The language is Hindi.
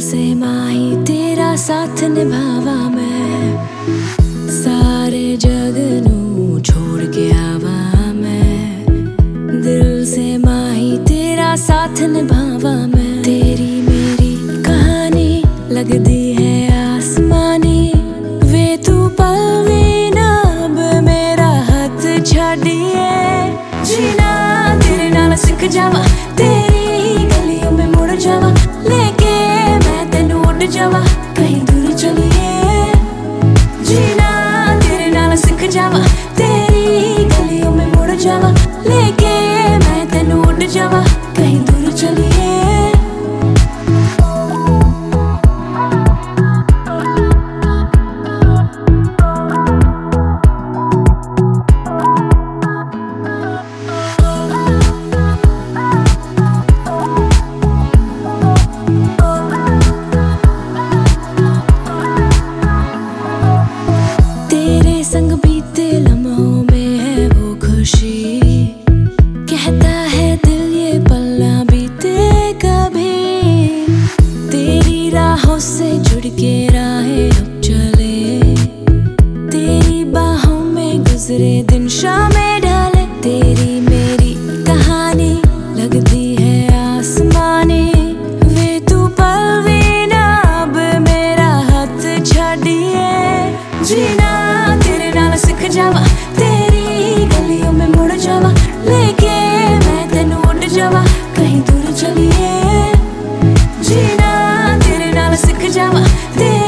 से माही तेरा साथ निभावा मैं, सारे जग नू छोड़ के आवा मैं। दिल से माही तेरा साथ निभावा मैं। तेरी मेरी कहानी लगदी है आसमानी, वे तू पल भी ना अब मेरा हाथ छाड़िए। जीना तेरे नाल सिख जावा, तेरी गलियों में मुड़ जावा, लेके मैं तेनू उड़ जावा कहीं दूर चलिए। जीना तेरे नाल सिख जावा, तेरी गलियों में मुड़ जावा, लेके मैं तेनू उड़ जावा कहीं दूर चलिए। संग बीते लम्हों में है वो खुशी, कहता है दिल ये पल ना बीते कभी। तेरी राहों से जुड़ के राहें अब चले, तेरी बाहों में गुजरे दिन शामें ढले। तेरी मेरी कहानी लगती है आसमानी, वे तू पल भी ना अब मेरा हाथ छाड़िए। जीना सिख जावा, तेरी गलियों में मुड़ जावा, लेके मैं तेनू उड़ जावा कहीं दूर चलिए। जीना तेरे नाल सिख जावा।